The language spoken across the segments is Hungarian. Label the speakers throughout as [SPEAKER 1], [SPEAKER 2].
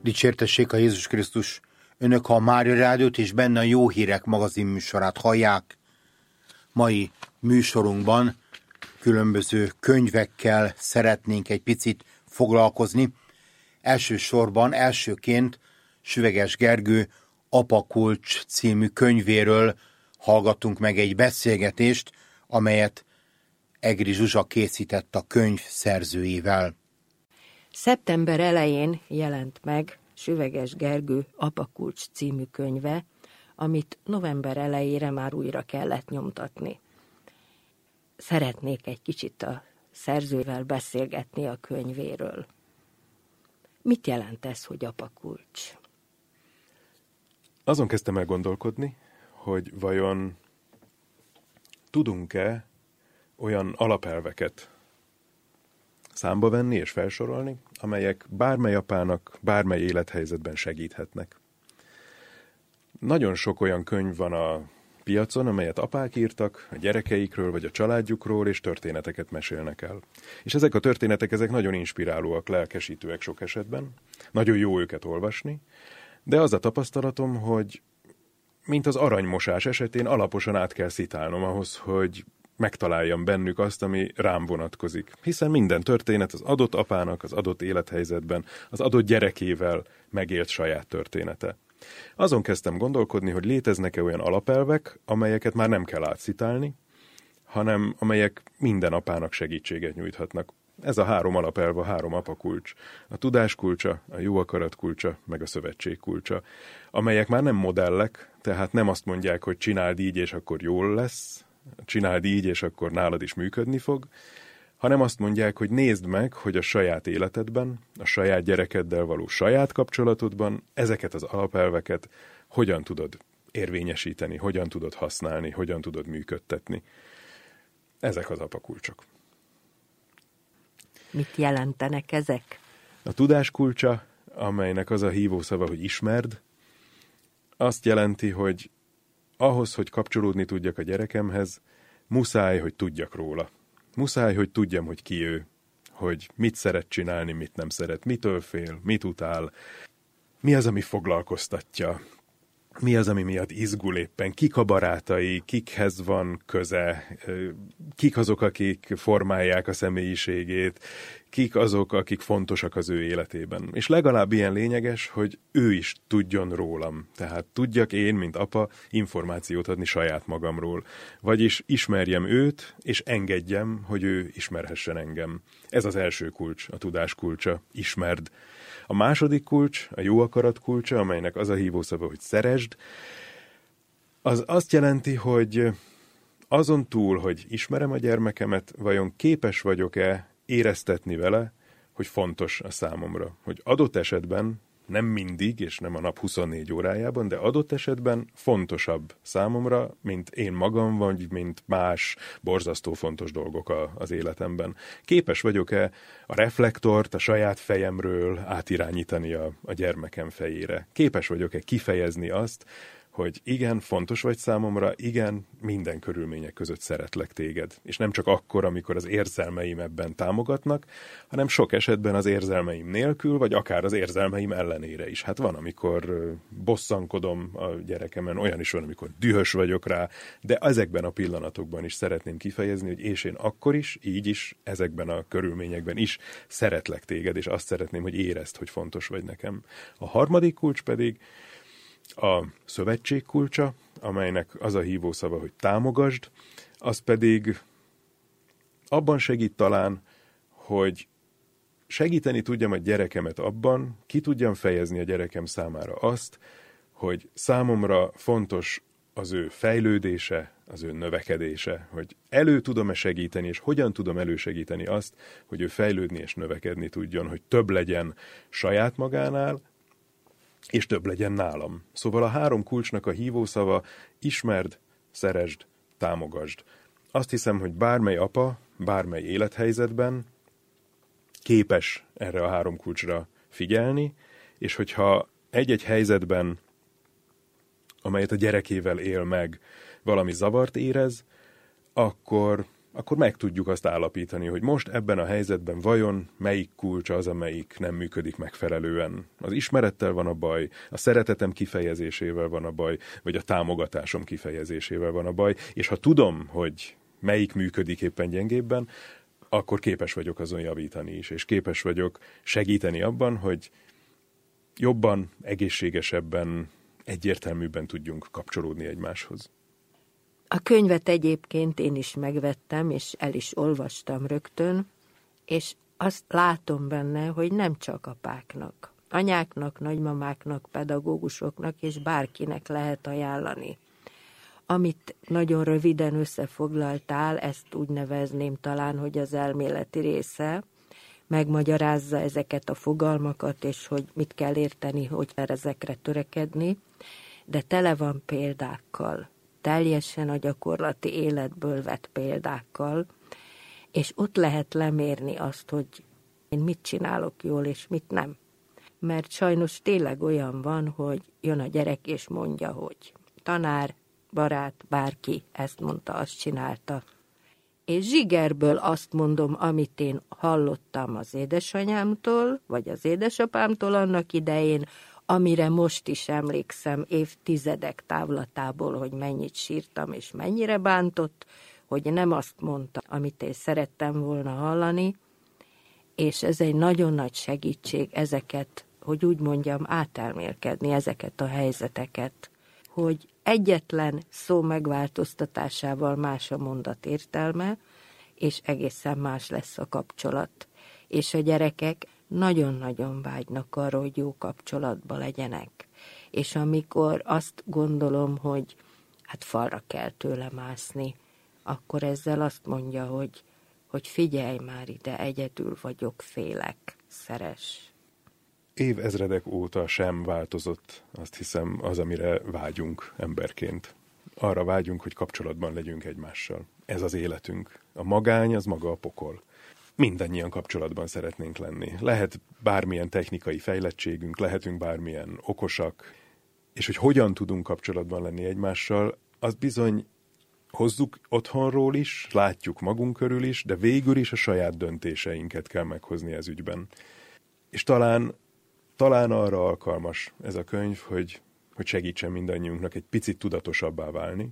[SPEAKER 1] Dicsértessék a Jézus Krisztus! Önök a Mária Rádiót és benne a Jó Hírek magazin műsorát hallják. Mai műsorunkban különböző könyvekkel szeretnénk egy picit foglalkozni. Elsőként Süveges Gergő Apakulcs című könyvéről hallgattunk meg egy beszélgetést, amelyet Egri Zsuzsa készített a könyv szerzőjével.
[SPEAKER 2] Szeptember elején jelent meg Süveges Gergő Apakulcs című könyve, amit november elejére már újra kellett nyomtatni. Szeretnék egy kicsit a szerzővel beszélgetni a könyvéről. Mit jelent ez, hogy apakulcs?
[SPEAKER 3] Azon kezdtem el gondolkodni, hogy vajon tudunk-e olyan alapelveket számba venni és felsorolni, amelyek bármely apának, bármely élethelyzetben segíthetnek. Nagyon sok olyan könyv van a piacon, amelyet apák írtak a gyerekeikről vagy a családjukról, és történeteket mesélnek el. És ezek a történetek nagyon inspirálóak, lelkesítőek sok esetben. Nagyon jó őket olvasni, de az a tapasztalatom, hogy mint az aranymosás esetén alaposan át kell szitálnom ahhoz, hogy megtaláljam bennük azt, ami rám vonatkozik. Hiszen minden történet az adott apának, az adott élethelyzetben, az adott gyerekével megélt saját története. Azon kezdtem gondolkodni, hogy léteznek-e olyan alapelvek, amelyeket már nem kell átszitálni, hanem amelyek minden apának segítséget nyújthatnak. Ez a 3 alapelv, a 3 apakulcs. A tudás kulcsa, a jó akarat kulcsa, meg a szövetség kulcsa, amelyek már nem modellek, tehát nem azt mondják, hogy csináld így, és akkor jól lesz, csináld így, és akkor nálad is működni fog, hanem azt mondják, hogy nézd meg, hogy a saját életedben, a saját gyerekeddel való saját kapcsolatodban ezeket az alapelveket hogyan tudod érvényesíteni, hogyan tudod használni, hogyan tudod működtetni. Ezek az apakulcsok.
[SPEAKER 2] Mit jelentenek ezek?
[SPEAKER 3] A tudás kulcsa, amelynek az a hívószava, hogy ismerd, azt jelenti, hogy ahhoz, hogy kapcsolódni tudjak a gyerekemhez, muszáj, hogy tudjak róla. Muszáj, hogy tudjam, hogy ki ő, hogy mit szeret csinálni, mit nem szeret, mitől fél, mit utál, mi az, ami foglalkoztatja, mi az, ami miatt izgul éppen, kik a barátai, kikhez van köze, kik azok, akik formálják a személyiségét, kik azok, akik fontosak az ő életében. És legalább ilyen lényeges, hogy ő is tudjon rólam. Tehát tudjak én, mint apa, információt adni saját magamról. Vagyis ismerjem őt, és engedjem, hogy ő ismerhessen engem. Ez az első kulcs, a tudás kulcsa, ismerd. A második kulcs, a jó akarat kulcsa, amelynek az a hívószava, hogy szeresd, az azt jelenti, hogy azon túl, hogy ismerem a gyermekemet, vajon képes vagyok-e éreztetni vele, hogy fontos a számomra. Hogy adott esetben, nem mindig, és nem a nap 24 órájában, de adott esetben fontosabb számomra, mint én magam, vagy mint más borzasztó fontos dolgok az életemben. Képes vagyok-e a reflektort a saját fejemről átirányítani a gyermekem fejére? Képes vagyok-e kifejezni azt, hogy igen, fontos vagy számomra, igen, minden körülmények között szeretlek téged. És nem csak akkor, amikor az érzelmeim ebben támogatnak, hanem sok esetben az érzelmeim nélkül, vagy akár az érzelmeim ellenére is. Hát van, amikor bosszankodom a gyerekemen, olyan is van, amikor dühös vagyok rá, de ezekben a pillanatokban is szeretném kifejezni, hogy és én akkor is, így is, ezekben a körülményekben is szeretlek téged, és azt szeretném, hogy érezd, hogy fontos vagy nekem. A harmadik kulcs pedig a szövetség kulcsa, amelynek az a hívószava, hogy támogasd, az pedig abban segít talán, hogy segíteni tudjam a gyerekemet abban, ki tudjam fejezni a gyerekem számára azt, hogy számomra fontos az ő fejlődése, az ő növekedése, hogy elő tudom-e segíteni, és hogyan tudom elősegíteni azt, hogy ő fejlődni és növekedni tudjon, hogy több legyen saját magánál, és több legyen nálam. Szóval a 3 kulcsnak a hívószava ismerd, szeresd, támogasd. Azt hiszem, hogy bármely apa, bármely élethelyzetben képes erre a 3 kulcsra figyelni, és hogyha egy-egy helyzetben, amelyet a gyerekével él meg, valami zavart érez, akkor akkor meg tudjuk azt állapítani, hogy most ebben a helyzetben vajon melyik kulcs az, amelyik nem működik megfelelően. Az ismerettel van a baj, a szeretetem kifejezésével van a baj, vagy a támogatásom kifejezésével van a baj, és ha tudom, hogy melyik működik éppen gyengébben, akkor képes vagyok azon javítani is, és képes vagyok segíteni abban, hogy jobban, egészségesebben, egyértelműbben tudjunk kapcsolódni egymáshoz.
[SPEAKER 2] A könyvet egyébként én is megvettem, és el is olvastam rögtön, és azt látom benne, hogy nem csak apáknak, anyáknak, nagymamáknak, pedagógusoknak és bárkinek lehet ajánlani. Amit nagyon röviden összefoglaltál, ezt úgy nevezném talán, hogy az elméleti része, megmagyarázza ezeket a fogalmakat, és hogy mit kell érteni, hogy ezekre törekedni, de tele van példákkal, teljesen a gyakorlati életből vett példákkal, és ott lehet lemérni azt, hogy én mit csinálok jól, és mit nem. Mert sajnos tényleg olyan van, hogy jön a gyerek, és mondja, hogy tanár, barát, bárki ezt mondta, azt csinálta. És zsigerből azt mondom, amit én hallottam az édesanyámtól, vagy az édesapámtól annak idején, amire most is emlékszem évtizedek távlatából, hogy mennyit sírtam és mennyire bántott, hogy nem azt mondta, amit én szerettem volna hallani, és ez egy nagyon nagy segítség ezeket, hogy úgy mondjam, átelmélkedni ezeket a helyzeteket, hogy egyetlen szó megváltoztatásával más a mondat értelme, és egészen más lesz a kapcsolat. És a gyerekek nagyon-nagyon vágynak arra, hogy jó kapcsolatban legyenek. És amikor azt gondolom, hogy hát falra kell tőle mászni, akkor ezzel azt mondja, hogy figyelj már ide, egyedül vagyok, félek, szeress.
[SPEAKER 3] Évezredek óta sem változott, azt hiszem, az, amire vágyunk emberként. Arra vágyunk, hogy kapcsolatban legyünk egymással. Ez az életünk. A magány az maga a pokol. Mindannyian kapcsolatban szeretnénk lenni. Lehet bármilyen technikai fejlettségünk, lehetünk bármilyen okosak, és hogy hogyan tudunk kapcsolatban lenni egymással, az bizony hozzuk otthonról is, látjuk magunk körül is, de végül is a saját döntéseinket kell meghozni ez ügyben. És talán arra alkalmas ez a könyv, hogy segítsen mindannyiunknak egy picit tudatosabbá válni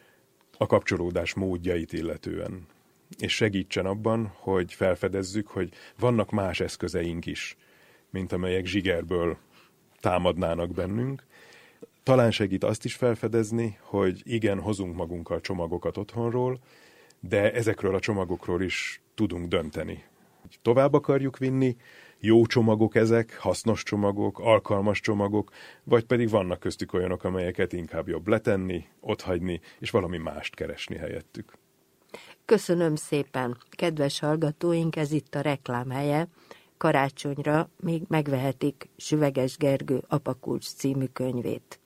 [SPEAKER 3] a kapcsolódás módjait illetően. És segítsen abban, hogy felfedezzük, hogy vannak más eszközeink is, mint amelyek zsigerből támadnának bennünk. Talán segít azt is felfedezni, hogy igen, hozunk magunkkal csomagokat otthonról, de ezekről a csomagokról is tudunk dönteni. Tovább akarjuk vinni, jó csomagok ezek, hasznos csomagok, alkalmas csomagok, vagy pedig vannak köztük olyanok, amelyeket inkább jobb letenni, otthagyni, és valami mást keresni helyettük.
[SPEAKER 2] Köszönöm szépen, kedves hallgatóink, ez itt a reklám helye. Karácsonyra még megvehetik Süveges Gergő Apakulcs című könyvét.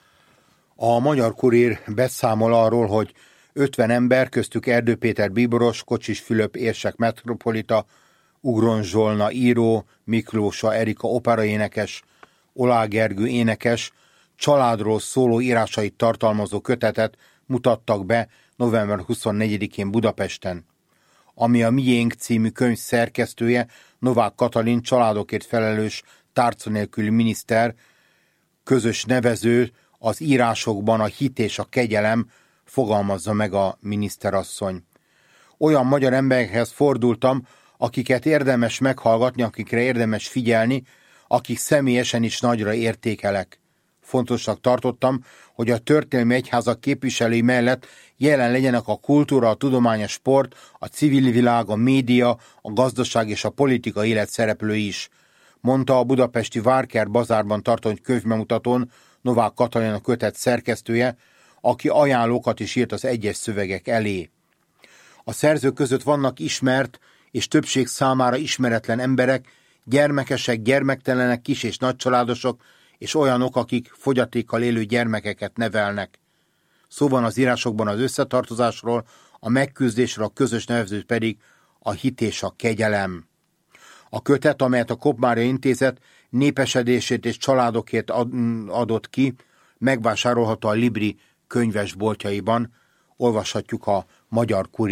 [SPEAKER 1] A Magyar Kurír beszámol arról, hogy 50 ember, köztük Erdő Péter bíboros, Kocsis Fülöp érsek metropolita, Ugron Zsolna író, Miklósa Erika operaénekes, Olá Gergő énekes, családról szóló írásait tartalmazó kötetet mutattak be november 24-én Budapesten. Ami a Miénk című könyv szerkesztője, Novák Katalin, családokért felelős tárca nélküli miniszter, közös nevező az írásokban a hit és a kegyelem, fogalmazza meg a miniszterasszony. Olyan magyar emberekhez fordultam, akiket érdemes meghallgatni, akikre érdemes figyelni, akik személyesen is nagyra értékelek. Fontosnak tartottam, hogy a történelmi egyházak képviselői mellett jelen legyenek a kultúra, a tudomány, a sport, a civil világ, a média, a gazdaság és a politika élet szereplői is, mondta a budapesti Várkert bazárban tartott könyvbemutatón Novák Katalin, a kötet szerkesztője, aki ajánlókat is írt az egyes szövegek elé. A szerzők között vannak ismert és többség számára ismeretlen emberek, gyermekesek, gyermektelenek, kis- és nagycsaládosok, és olyanok, akik fogyatékkal élő gyermekeket nevelnek. Szó van az írásokban az összetartozásról, a megküzdésről, a közös nevező pedig a hit és a kegyelem. A kötet, amelyet a Kopp-Mária Intézet népesedését és családokért adott ki, megvásárolható a Libri könyvesboltjaiban, olvashatjuk a Magyar Kurír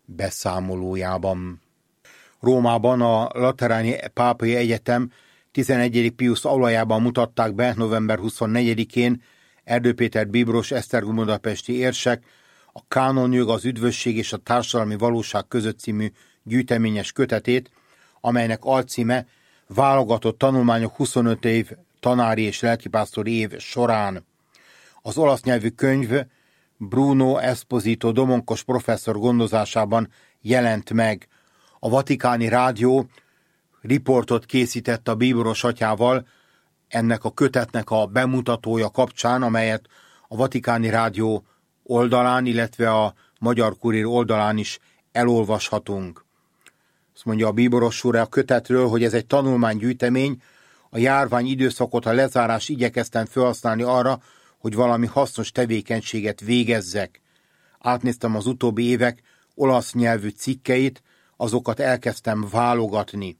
[SPEAKER 1] beszámolójában. Rómában a Lateráni Pápai Egyetem 11. Piusz aulajában mutatták be november 24-én Erdő Péter bíboros, Esztergom budapesti érsek a Kánonjog, az üdvösség és a társadalmi valóság között című gyűjteményes kötetét, amelynek alcíme válogatott tanulmányok 25 év tanári és lelkipásztori év során. Az olasz nyelvű könyv Bruno Esposito Domonkos professzor gondozásában jelent meg. A Vatikáni Rádió riportot készített a bíboros atyával ennek a kötetnek a bemutatója kapcsán, amelyet a Vatikáni Rádió oldalán, illetve a Magyar Kurír oldalán is elolvashatunk. Azt mondja a bíboros úr a kötetről, hogy ez egy tanulmánygyűjtemény, a járvány időszakot, a lezárás igyekeztem felhasználni arra, hogy valami hasznos tevékenységet végezzek. Átnéztem az utóbbi évek olasz nyelvű cikkeit, azokat elkezdtem válogatni.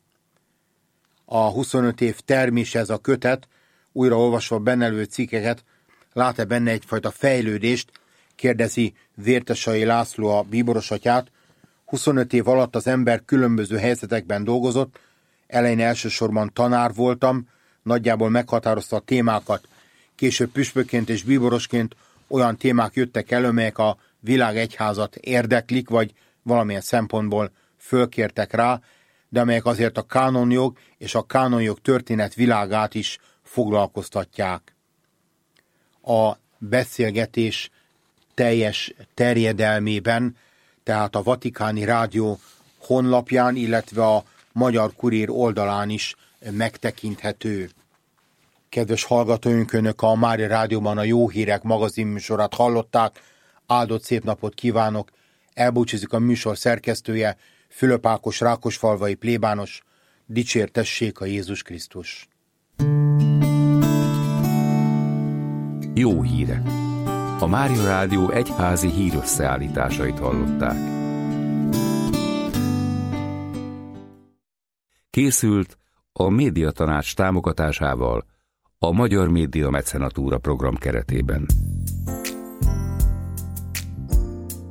[SPEAKER 1] A 25 év termés ez a kötet, újra olvasva benne levő cikkeket, lát-e benne egyfajta fejlődést, kérdezi Vértesai László a bíboros atyát. 25 év alatt az ember különböző helyzetekben dolgozott, elején elsősorban tanár voltam, nagyjából meghatározta a témákat. Később püspökként és bíborosként olyan témák jöttek elő, melyek a világegyházat érdeklik, vagy valamilyen szempontból fölkértek rá, de amelyek azért a kánonjog és a kánonjog történet világát is foglalkoztatják. A beszélgetés teljes terjedelmében, tehát a Vatikáni Rádió honlapján, illetve a Magyar Kurír oldalán is megtekinthető. Kedves hallgatóink, Önök a Mária Rádióban a Jó Hírek magazinműsorát hallották. Áldott szép napot kívánok! Elbúcsúzik a műsor szerkesztője, Fülöp Ákos rákosfalvai plébános. Dicsértessék a Jézus Krisztus!
[SPEAKER 4] Jó hírek! A Mária Rádió egyházi hírösszeállításait hallották. Készült a Médiatanács támogatásával a Magyar Média Mecenatúra program keretében.